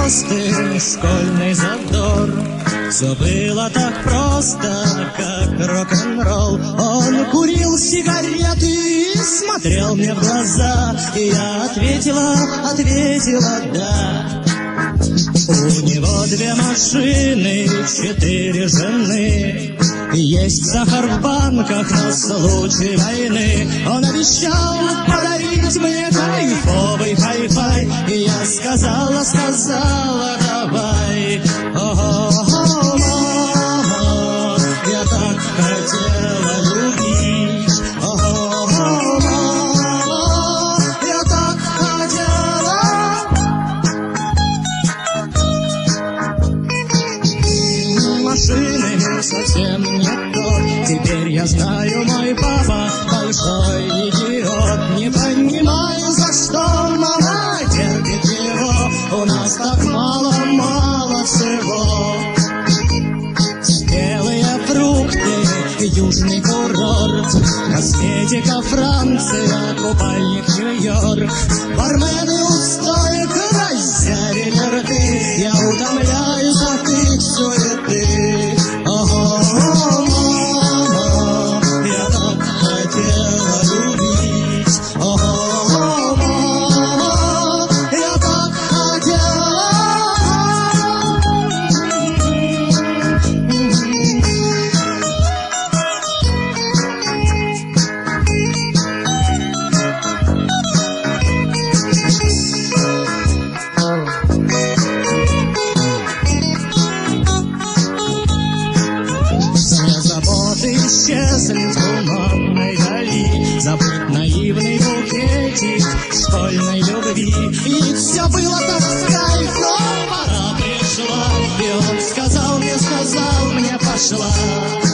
звезды, школьный задор. Все было так просто, как рок-н-ролл. Он курил сигареты и смотрел мне в глаза, и я ответила да. У него 2 машины, 4 жены. Есть сахар в банках на случай войны. Он обещал подарить мне кайфовый хай-фай, и я сказала, давай. О-о-о, мама, я так хотела любить. О-о-о, мама, я так хотела. Машины совсем не то. Теперь я знаю, мой папа большой идиот. Не понимаю, за что мама терпит его. У нас так мало всего. Спелые фрукты, южный курорт, косметика Франция, купальник Нью-Йорк. Бармены у стоек разъявили рты. Я утомляюсь от их суеты. Ого, мама, я так хотела любить. Ого, мама, я так хотела. Исчезли в туманной дали, забыть наивный букетик школьной любви. И все было так в кайф, но пора пришла, и он сказал мне, пошла.